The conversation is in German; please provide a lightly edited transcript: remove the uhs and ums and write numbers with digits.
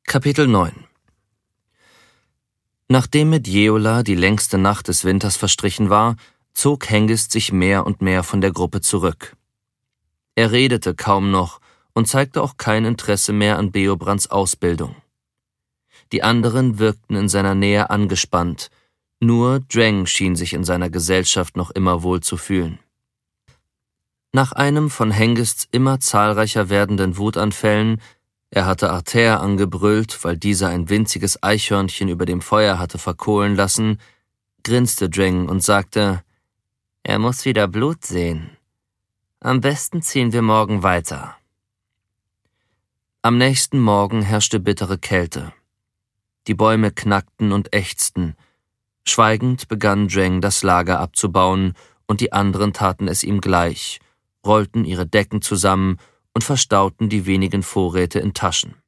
Kapitel 9 Nachdem mit Jeola die längste Nacht des Winters verstrichen war, zog Hengist sich mehr und mehr von der Gruppe zurück. Er redete kaum noch und zeigte auch kein Interesse mehr an Beobrands Ausbildung. Die anderen wirkten in seiner Nähe angespannt, nur Dreng schien sich in seiner Gesellschaft noch immer wohl zu fühlen. Nach einem von Hengists immer zahlreicher werdenden Wutanfällen, er hatte Artère angebrüllt, weil dieser ein winziges Eichhörnchen über dem Feuer hatte verkohlen lassen, grinste Dreng und sagte, »Er muss wieder Blut sehen. Am besten ziehen wir morgen weiter.« Am nächsten Morgen herrschte bittere Kälte. Die Bäume knackten und ächzten. Schweigend begann Dreng das Lager abzubauen, und die anderen taten es ihm gleich, rollten ihre Decken zusammen und verstauten die wenigen Vorräte in Taschen.